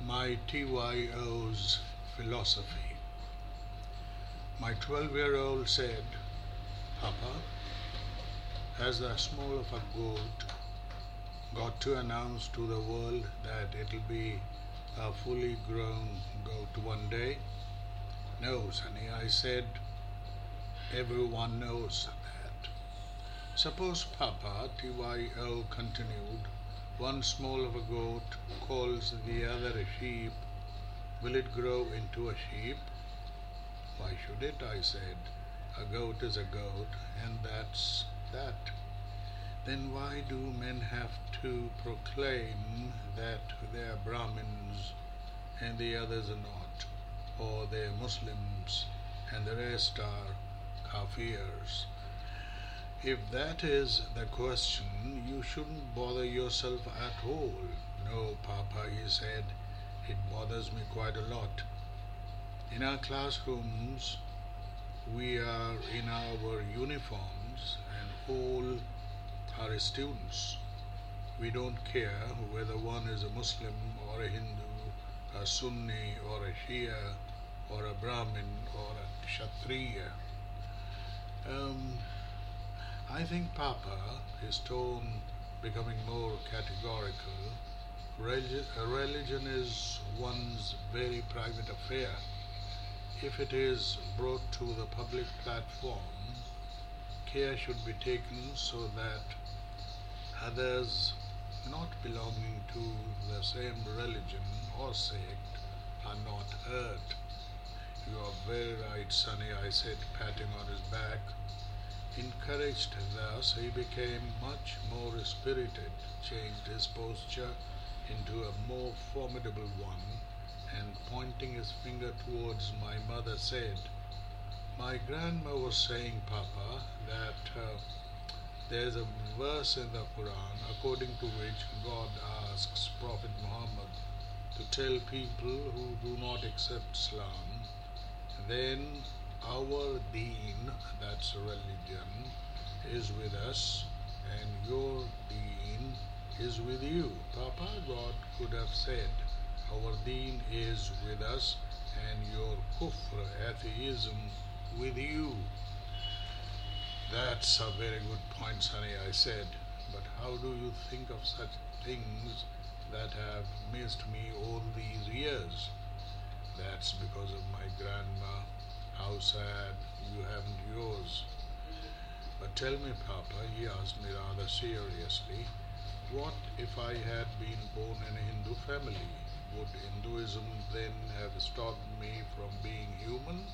My TYO's philosophy. My 12-year-old said, Papa, as the small of a goat got to announce to the world that it'll be a fully grown goat one day? No, Sonny, I said, everyone knows that. Suppose Papa, TYO continued, one small of a goat calls the other a sheep. Will it grow into a sheep? Why should it? I said. A goat is a goat, and that's that. Then why do men have to proclaim that they are Brahmins and the others are not, or they're Muslims and the rest are Kafirs? If that is the question, you shouldn't bother yourself at all. No, Papa, he said, it bothers me quite a lot. In our classrooms, we are in our uniforms and all are students. We don't care whether one is a Muslim or a Hindu, a Sunni or a Shia or a Brahmin or a Kshatriya. I think Papa, his tone becoming more categorical, religion is one's very private affair. If it is brought to the public platform, care should be taken so that others not belonging to the same religion or sect are not hurt. You are very right, Sonny, I said, patting on his back. Encouraged thus, he became much more spirited, changed his posture into a more formidable one, and pointing his finger towards my mother said, my grandma was saying, Papa, that there's a verse in the Quran according to which God asks Prophet Muhammad to tell people who do not accept Islam, then our deen, that's religion, is with us and your deen is with you. Papa, God could have said, our deen is with us and your kufr, atheism, with you. That's a very good point, Sonny, I said. But how do you think of such things that have missed me all these years? That's because of my grandma. How sad you haven't yours. But tell me, Papa, he asked me rather seriously, what if I had been born in a Hindu family? Would Hinduism then have stopped me from being human?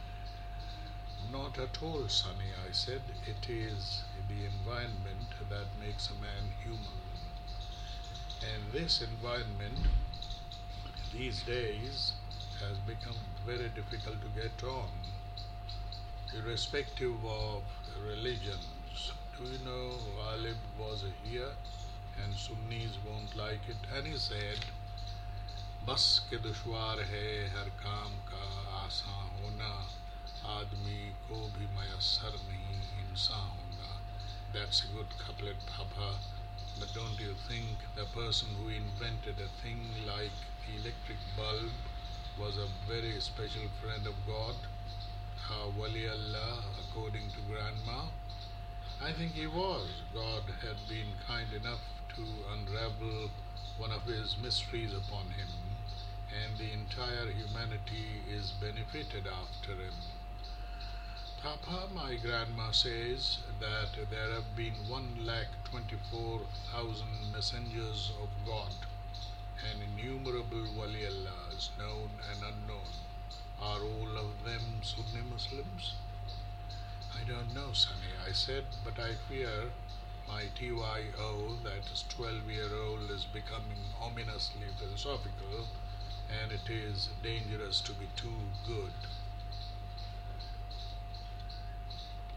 Not at all, Sonny, I said. It is the environment that makes a man human. And this environment, these days, has become very difficult to get on, irrespective of religions. Do you know Ghalib was here and Sunnis won't like it, and he said, बस के दुश्वार है हर काम का आसान होना, आदमी को भी मयस्सर नहीं इंसान होना. That's a good couplet, Papa. But don't you think the person who invented a thing like the electric bulb was a very special friend of God, Wali Allah, according to Grandma? I think he was. God had been kind enough to unravel one of his mysteries upon him, and the entire humanity is benefited after him. Papa, my grandma says that there have been 124,000 messengers of God and innumerable Wali Allahs, known and unknown. Are all of them Sunni Muslims? I don't know, Sonny, I said, but I fear my TYO, that is 12-year-old, is becoming ominously philosophical, and it is dangerous to be too good.